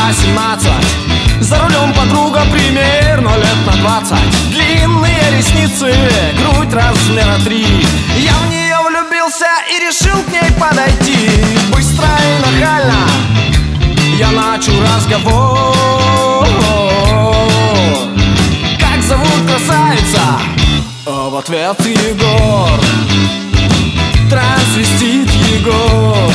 18. За рулем подруга примерно лет на 20. Длинные ресницы, грудь размера 3. Я в нее влюбился и решил к ней подойти. Быстро и нахально я начал разговор. Как зовут красавица? А в ответ Егор. Трансвестит Егор.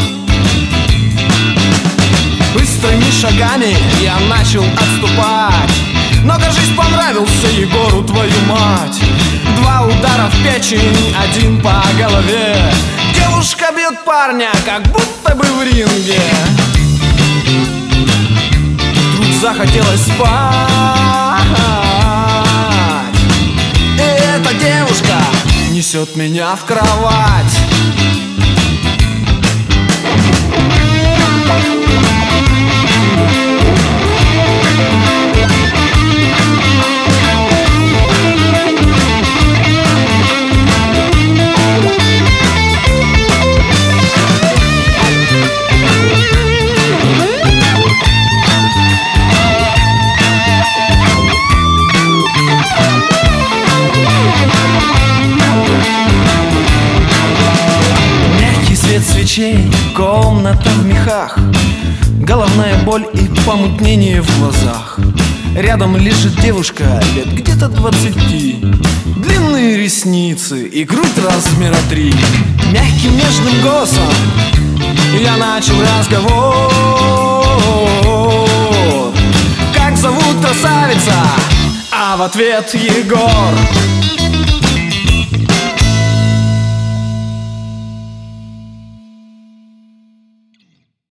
Быстрыми шагами я начал отступать, но, кажись, понравился Егору, твою мать. 2 удара в печень, 1 по голове. Девушка бьет парня, как будто бы в ринге. Вдруг захотелось спать, и эта девушка несет меня в кровать. Свет свечей, комната в мехах, головная боль и помутнение в глазах. Рядом лежит девушка лет где-то 20. Длинные ресницы и грудь размера 3. Мягким нежным голосом я начал разговор. Как зовут красавица? А в ответ Егор.